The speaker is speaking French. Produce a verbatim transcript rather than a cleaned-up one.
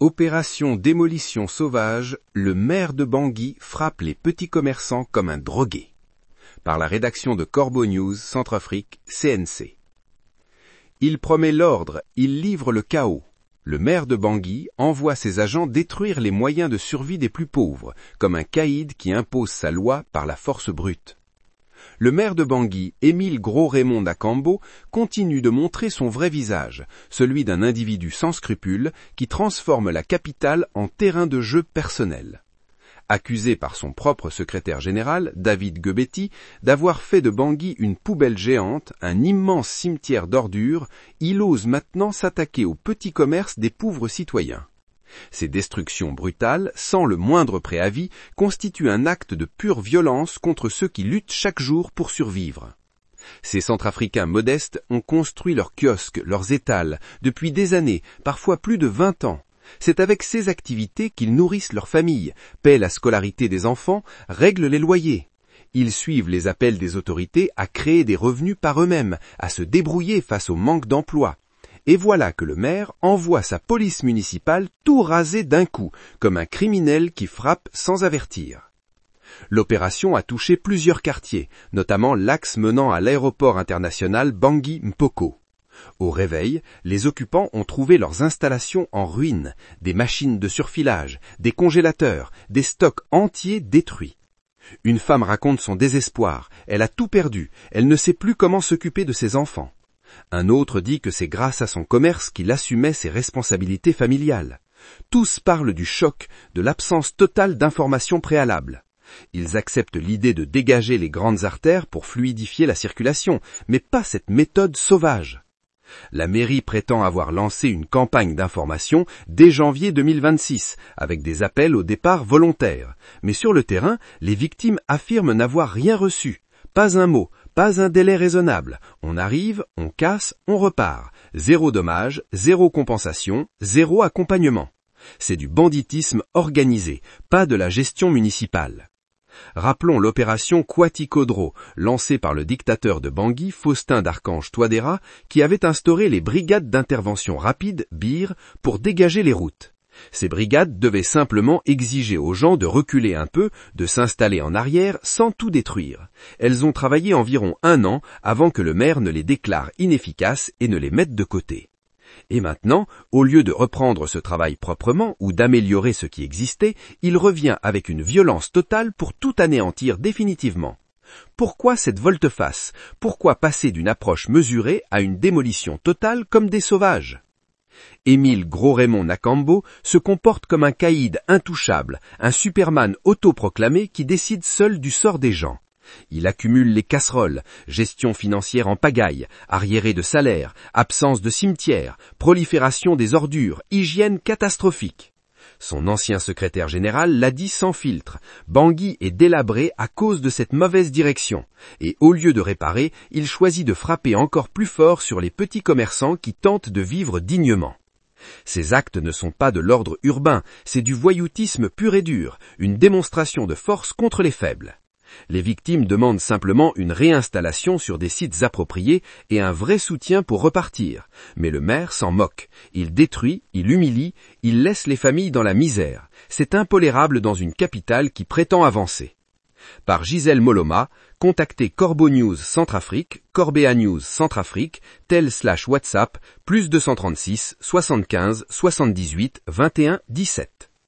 Opération démolition sauvage, le maire de Bangui frappe les petits commerçants comme un drogué. Par la rédaction de Corbeau News, Centrafrique, C N C. Il promet l'ordre, il livre le chaos. Le maire de Bangui envoie ses agents détruire les moyens de survie des plus pauvres, comme un caïd qui impose sa loi par la force brute. Le maire de Bangui, Émile Gros-Raymond Nakambo, continue de montrer son vrai visage, celui d'un individu sans scrupules qui transforme la capitale en terrain de jeu personnel. Accusé par son propre secrétaire général, David Guebetti, d'avoir fait de Bangui une poubelle géante, un immense cimetière d'ordures, il ose maintenant s'attaquer au petit commerce des pauvres citoyens. Ces destructions brutales, sans le moindre préavis, constituent un acte de pure violence contre ceux qui luttent chaque jour pour survivre. Ces Centrafricains modestes ont construit leurs kiosques, leurs étals, depuis des années, parfois plus de vingt ans. C'est avec ces activités qu'ils nourrissent leurs familles, paient la scolarité des enfants, règlent les loyers. Ils suivent les appels des autorités à créer des revenus par eux-mêmes, à se débrouiller face au manque d'emploi. Et voilà que le maire envoie sa police municipale tout raser d'un coup, comme un criminel qui frappe sans avertir. L'opération a touché plusieurs quartiers, notamment l'axe menant à l'aéroport international Bangui-Mpoko. Au réveil, les occupants ont trouvé leurs installations en ruine, des machines de surfilage, des congélateurs, des stocks entiers détruits. Une femme raconte son désespoir, elle a tout perdu, elle ne sait plus comment s'occuper de ses enfants. Un autre dit que c'est grâce à son commerce qu'il assumait ses responsabilités familiales. Tous parlent du choc, de l'absence totale d'informations préalables. Ils acceptent l'idée de dégager les grandes artères pour fluidifier la circulation, mais pas cette méthode sauvage. La mairie prétend avoir lancé une campagne d'information dès janvier deux mille vingt-six, avec des appels au départ volontaires. Mais sur le terrain, les victimes affirment n'avoir rien reçu. Pas un mot, pas un délai raisonnable. On arrive, on casse, on repart. Zéro dommage, zéro compensation, zéro accompagnement. C'est du banditisme organisé, pas de la gestion municipale. Rappelons l'opération Kouati-Kodro, lancée par le dictateur de Bangui, Faustin d'Archange Touadéra, qui avait instauré les brigades d'intervention rapide, B I R, pour dégager les routes. Ces brigades devaient simplement exiger aux gens de reculer un peu, de s'installer en arrière sans tout détruire. Elles ont travaillé environ un an avant que le maire ne les déclare inefficaces et ne les mette de côté. Et maintenant, au lieu de reprendre ce travail proprement ou d'améliorer ce qui existait, il revient avec une violence totale pour tout anéantir définitivement. Pourquoi cette volte-face? Pourquoi passer d'une approche mesurée à une démolition totale comme des sauvages? Émile Gros-Raymond Nakambo se comporte comme un caïd intouchable, un Superman autoproclamé qui décide seul du sort des gens. Il accumule les casseroles, gestion financière en pagaille, arriéré de salaire, absence de cimetière, prolifération des ordures, hygiène catastrophique. Son ancien secrétaire général l'a dit sans filtre, Bangui est délabré à cause de cette mauvaise direction, et au lieu de réparer, il choisit de frapper encore plus fort sur les petits commerçants qui tentent de vivre dignement. Ces actes ne sont pas de l'ordre urbain, c'est du voyoutisme pur et dur, une démonstration de force contre les faibles. Les victimes demandent simplement une réinstallation sur des sites appropriés et un vrai soutien pour repartir. Mais le maire s'en moque. Il détruit, il humilie, il laisse les familles dans la misère. C'est intolérable dans une capitale qui prétend avancer. Par Gisèle Moloma, contactez Corbeau News Centrafrique, Corbea News Centrafrique, tel slash WhatsApp, plus deux cent trente-six, soixante-quinze, soixante-dix-huit, vingt et un, dix-sept.